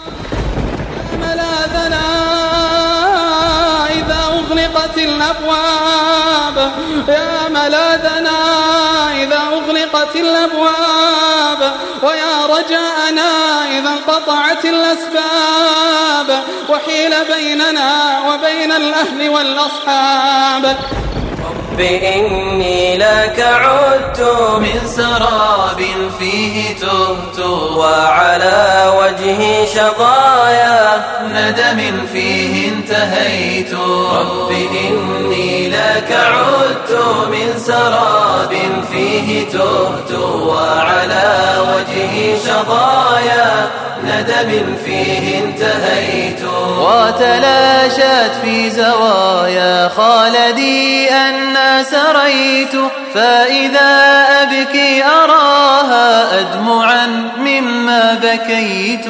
ملاذنا إذا أغلقت الأبواب، يا ملاذنا إذا أغلقت الأبواب، ويا رجاءنا إذا انقطعت الأسباب، وحيل بيننا وبين الأهل والأصحاب. رب إني لك عدت من سراب فيه تهت، وعلى وجهي شظايا ندم فيه انتهيت. رب إني لك عدت من سراب فيه تهت، وعلى وجهي شظايا ندم فيه انتهيت. وتلاشت في زوايا خالدي أن سريت، فإذا أبكي أراها أدمعا مما بكيت.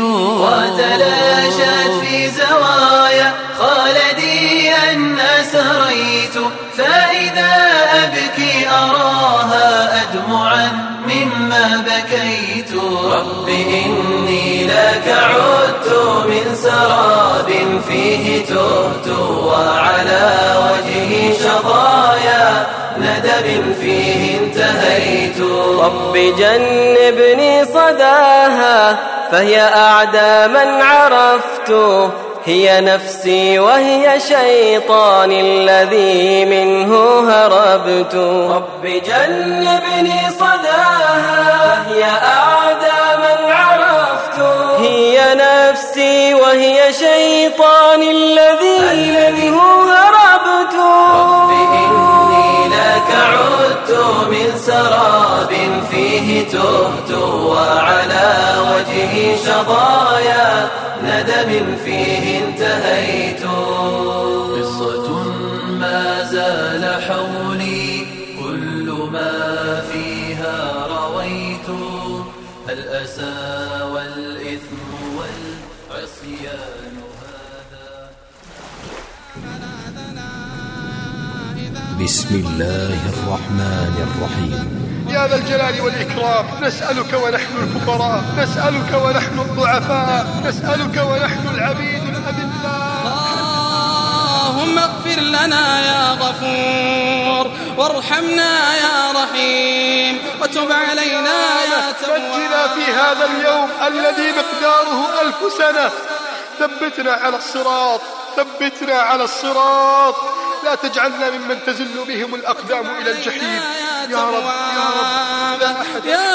وتلاشت في زوايا خالدي أن سريت، فإذا أبكي أراها أدمعا مما بكيت. رب إني لك عدت من سراب فيه تهت، وعلى وجهي شظايا ندم فيه انتهيت. رب جنبني صداها فهي أعدى من عرفت، هي نفسي وهي شيطان الذي منه هربت. رب جنبني صداها هي أعدى من عرفت، هي نفسي وهي شيطان الذي منه هربت. رب إني لك عدت من سراب فيه تهت، وعلى وجهي شظايا ندم فيه انتهيت. قصة ما زال حولي كل ما فيها رويت، الأسى والإثم والعصيان هذا. بسم الله الرحمن الرحيم. يا ذا الجلال والإكرام، نسألك ونحن الفقراء، نسألك ونحن الضعفاء، نسألك ونحن العبيد الأذلاء. اللهم اغفر لنا يا غفور، وارحمنا يا رحيم، وتب علينا يا تواب. نجنا في هذا اليوم الذي مقداره 1000 سنة. ثبتنا على الصراط، ثبتنا على الصراط، لا تجعلنا ممن تزل بهم الأقدام إلى الجحيم يا رب يا رب يا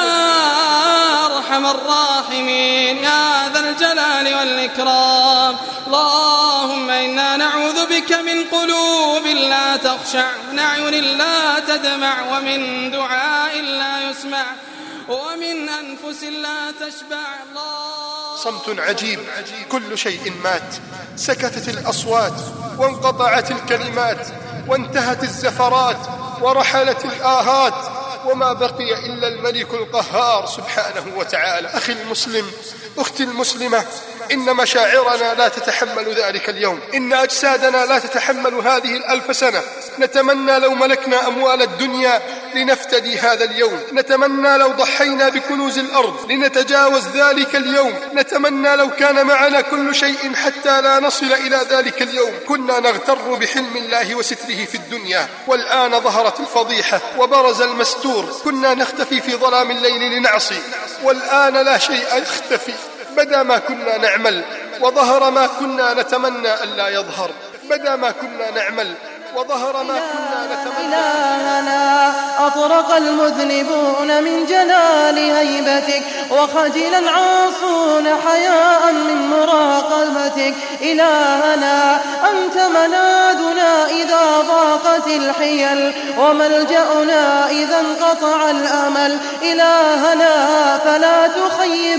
أرحم الراحمين يا ذا الجلال والإكرام. اللهم إنا نعوذ بك من قلوب لا تخشع، من أعين لا تدمع، ومن دعاء لا يسمع، ومن أنفس لا تشبع. صمت عجيب، كل شيء مات، سكتت الأصوات وانقطعت الكلمات، وانتهت الزفرات ورحلت الآهات، وما بقي إلا الملك القهار سبحانه وتعالى. أخي المسلم، أختي المسلمة، إن مشاعرنا لا تتحمل ذلك اليوم، إن أجسادنا لا تتحمل هذه 1000 سنة. نتمنى لو ملكنا أموال الدنيا لنفتدي هذا اليوم، نتمنى لو ضحينا بكنوز الأرض لنتجاوز ذلك اليوم، نتمنى لو كان معنا كل شيء حتى لا نصل إلى ذلك اليوم. كنا نغتر بحلم الله وستره في الدنيا، والآن ظهرت الفضيحة وبرز المستور. كنا نختفي في ظلام الليل لنعصي، والآن لا شيء يختفي. بدا ما كنا نعمل وظهر ما كنا نتمنى ألا يظهر، بدا ما كنا نعمل وظهر ما كنا نتمنى. إلهنا أطرق المذنبون من جلال هيبتك، وخجلا عاصون حياء من مراقبتك. إلهنا أنت ملاذنا إذا ضاقت الحيل، وملجأنا إذا انقطع الأمل. إلهنا فلا تخيب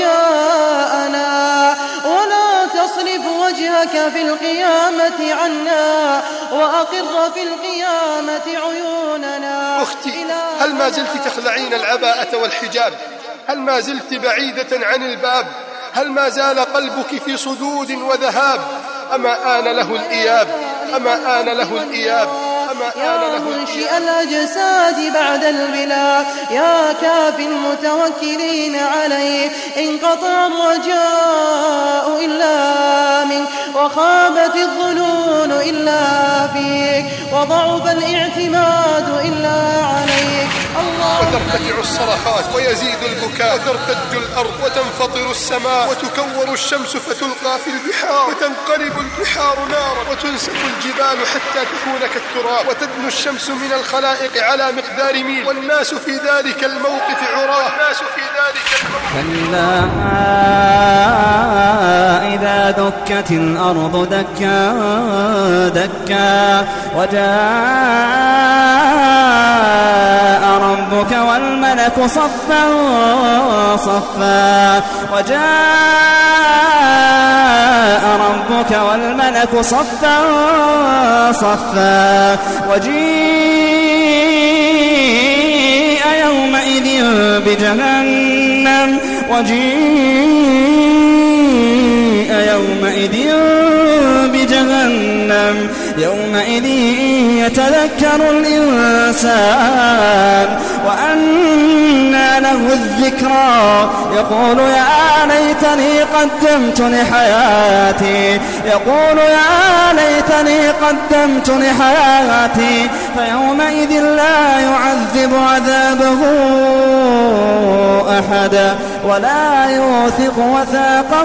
رجاءنا، ولا تصرف وجهك في القيامة عنا، وأقر في القيامة عيوننا. أختي، هل ما زلت تخلعين العباءة والحجاب؟ هل ما زلت بعيدة عن الباب؟ هل ما زال قلبك في صدود وذهاب؟ أما آن له الإياب، أما آن له الإياب، أما يا منشئ الأجساد بعد البلا، يا كافي المتوكلين عليه. انقطع الرجاء إلا منك، وخابت الظنون إلا فيك، وضعف الاعتماد إلا عليك. الله. وترتفع الصرخات ويزيد البكاء، وترتج الأرض وتنفطر السماء، وتكور الشمس فتلقى في البحار، وتنقلب البحار نارا، وتنسف الجبال حتى تكون كالتراب، وتدنو الشمس من الخلائق على مقدار ميل، والناس في ذلك الموقف عراه. كلا إذا دكت الأرض دكا دكا، وجاء ربك والملك صفا صفا، وجاء ربك والملك صفا صفا، وجيء يومئذ بجهنم، وجيء يومئذ بجهنم، يومئذ يتذكر الإنسان وأنى له الذكرى، يقول يا ليتني قدمت لحياتي، يقول يا ليتني قدمت لحياتي، فيومئذ لا يعذب عذابه أحدا ولا يوثق وثاقه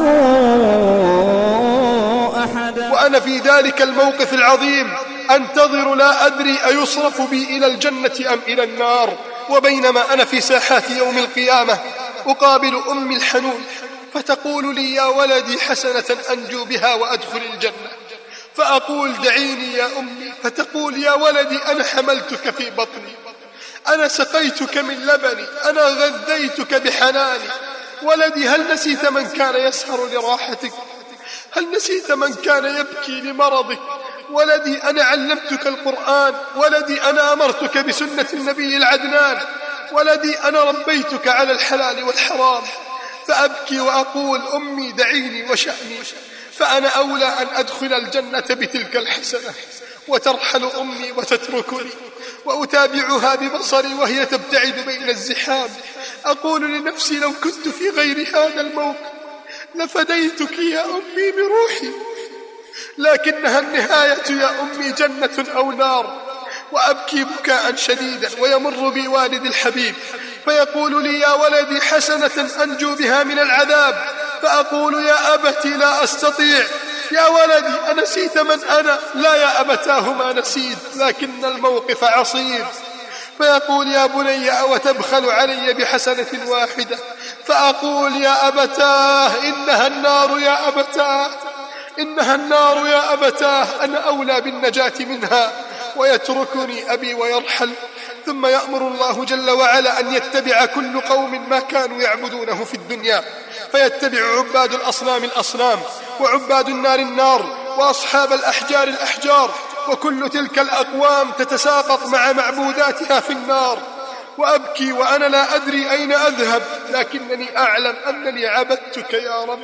أحدا. وأنا في ذلك الموقف العظيم أنتظر لا أدري أيصرف بي إلى الجنة أم إلى النار. وبينما أنا في ساحات يوم القيامة أقابل أمي الحنون فتقول لي يا ولدي حسنة أنجو بها وأدخل الجنة، فأقول دعيني يا أمي، فتقول يا ولدي أنا حملتك في بطني، أنا سقيتك من لبني، أنا غذيتك بحناني. ولدي هل نسيت من كان يسهر لراحتك؟ هل نسيت من كان يبكي لمرضك؟ ولدي أنا علمتك القرآن، ولدي أنا أمرتك بسنة النبي العدنان، ولدي أنا ربيتك على الحلال والحرام. فأبكي وأقول أمي دعيني وشأني، فأنا أولى أن أدخل الجنة بتلك الحسنة. وترحل أمي وتتركني وأتابعها ببصري وهي تبتعد بين الزحام. أقول لنفسي لو كنت في غير هذا الموقف لفديتك يا أمي بروحي، لكنها النهاية يا أمي جنة أو نار. وأبكي بكاء شديدا، ويمر بي والدي الحبيب فيقول لي يا ولدي حسنة أنجو بها من العذاب، فأقول يا أبتي لا أستطيع. يا ولدي أنسيت من أنا؟ لا يا أبتاه ما نسيت، لكن الموقف عصيب. فيقول يا بني أوتبخل علي بحسنة واحدة؟ فأقول يا أبتاه إنها النار يا أبتاه، إنها النار يا أبتاه، أنا أولى بالنجاة منها. ويتركني أبي ويرحل. ثم يأمر الله جل وعلا أن يتبع كل قوم ما كانوا يعبدونه في الدنيا، فيتبع عباد الأصنام الأصنام، وعباد النار النار، وأصحاب الأحجار الأحجار، وكل تلك الأقوام تتساقط مع معبوداتها في النار. وأبكي وأنا لا أدري أين أذهب، لكنني أعلم أنني عبدتك يا رب،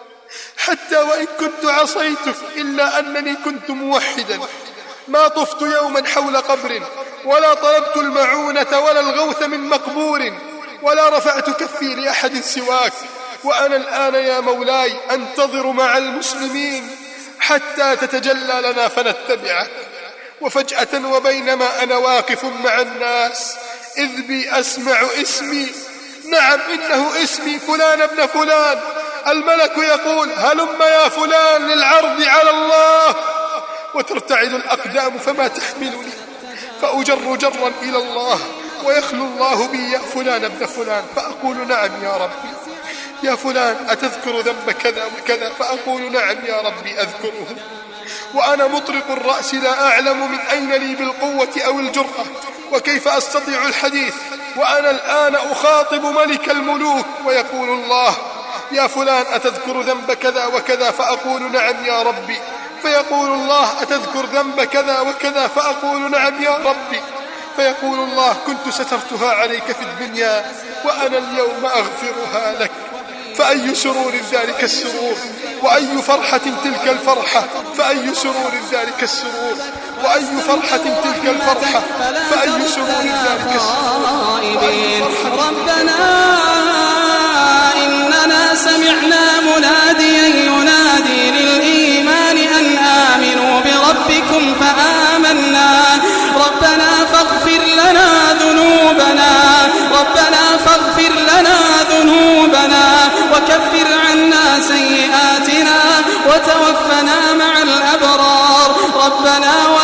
حتى وإن كنت عصيتك إلا أنني كنت موحدا. ما طفت يوما حول قبر، ولا طلبت المعونة ولا الغوث من مقبور، ولا رفعت كفي لأحد سواك. وأنا الآن يا مولاي أنتظر مع المسلمين حتى تتجلى لنا فنتبعك. وفجأة وبينما أنا واقف مع الناس إذ بي أسمع اسمي، نعم إنه اسمي فلان ابن فلان. الملك يقول هلم يا فلان للعرض على الله. وترتعد الأقدام فما تحملني، فأجر جرا إلى الله، ويخلو الله بي يا فلان ابن فلان، فأقول نعم يا ربي. يا فلان أتذكر ذنب كذا وكذا؟ فأقول نعم يا ربي أذكره. وأنا مطرق الرأس لا أعلم من أين لي بالقوة أو الجرأة، وكيف أستطيع الحديث وأنا الآن أخاطب ملك الملوك. ويقول الله يا فلان أتذكر ذنب كذا وكذا؟ فأقول نعم يا ربي. فيقول الله أتذكر ذنب كذا وكذا؟ فأقول نعم يا ربي. فيقول الله كنت سترتها عليك في الدنيا وأنا اليوم أغفرها لك. فأي سرور ذلك السرور، وأي فرحة تلك الفرحة، فأي سرور ذلك السرور. وأي فرحة تلك الفرحة، فأي سرور ذلك السرور. ربنا إننا سمعنا مناديا ينادي للإيمان أن آمنوا بربكم فآمنا ربنا فاغفر لنا ذنوبنا وكفر عنا سيئاتنا وتوفنا مع الأبرار ربنا